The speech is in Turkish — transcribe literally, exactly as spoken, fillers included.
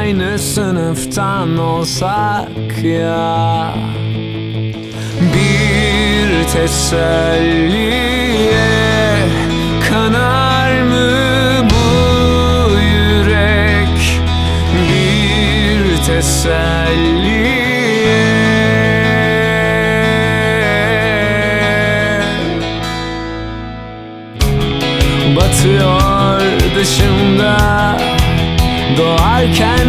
aynı sınıftan olsak ya. Bir teselliye kanar mı bu yürek? Bir teselliye batıyor dışımda doğarken